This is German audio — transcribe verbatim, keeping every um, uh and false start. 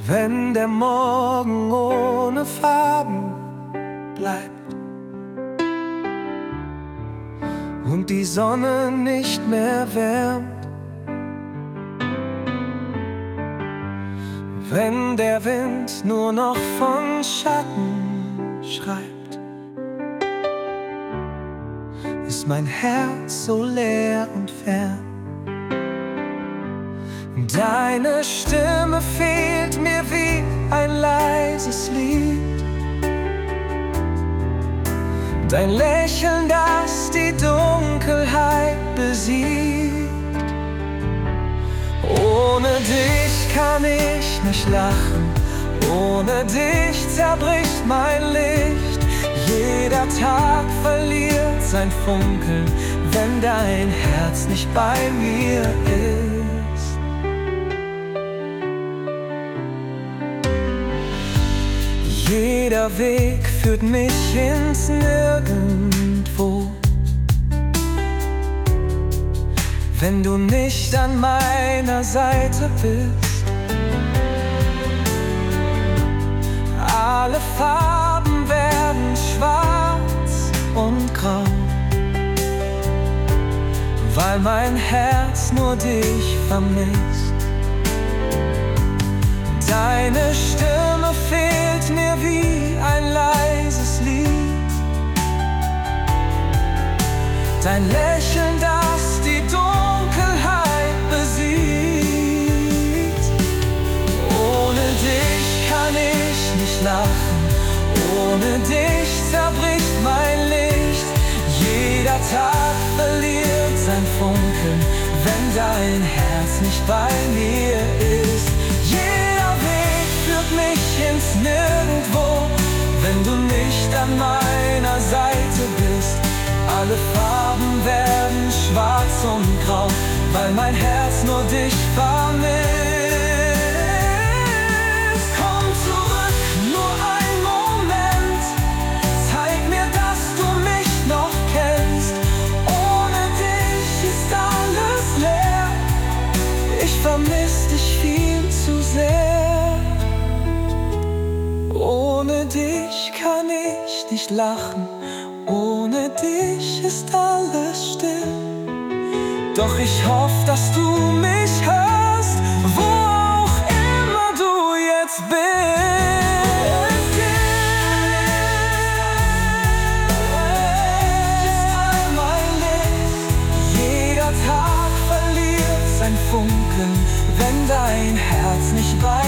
Wenn der Morgen ohne Farben bleibt und die Sonne nicht mehr wärmt, wenn der Wind nur noch von Schatten schreibt, ist mein Herz so leer und fern. Deine Stimme fehlt mir wie ein leises Lied, dein Lächeln, das die Dunkelheit besiegt. Ohne dich kann ich nicht lachen, ohne dich zerbricht mein Licht. Jeder Tag verliert sein Funkeln, wenn dein Herz nicht bei mir ist. Jeder Weg führt mich ins Nirgendwo, wenn du nicht an meiner Seite bist. Alle Farben werden schwarz und grau, weil mein Herz nur dich vermisst. Deine Stimme fehlt mir wie ein leises Lied, dein Lächeln, das die Dunkelheit besiegt. Ohne dich kann ich nicht lachen, ohne dich zerbricht mein Licht. Jeder Tag verliert sein Funkeln, wenn dein Herz nicht bei mir ist. Jeder Weg führt mich ins Nirgendwo, wenn du nicht an meiner Seite bist. Alle Farben werden schwarz und grau, weil mein Herz nur dich vermisst. Komm zurück, nur ein Moment, zeig mir, dass du mich noch kennst. Ohne dich ist alles leer, ich vermiss dich viel zu sehr. Ohne dich kann ich nicht lachen, ohne dich ist alles still. Doch ich hoffe, dass du mich hörst, wo auch immer du jetzt bist. Jeder Tag verliert sein Funkeln, wenn dein Herz nicht weiß.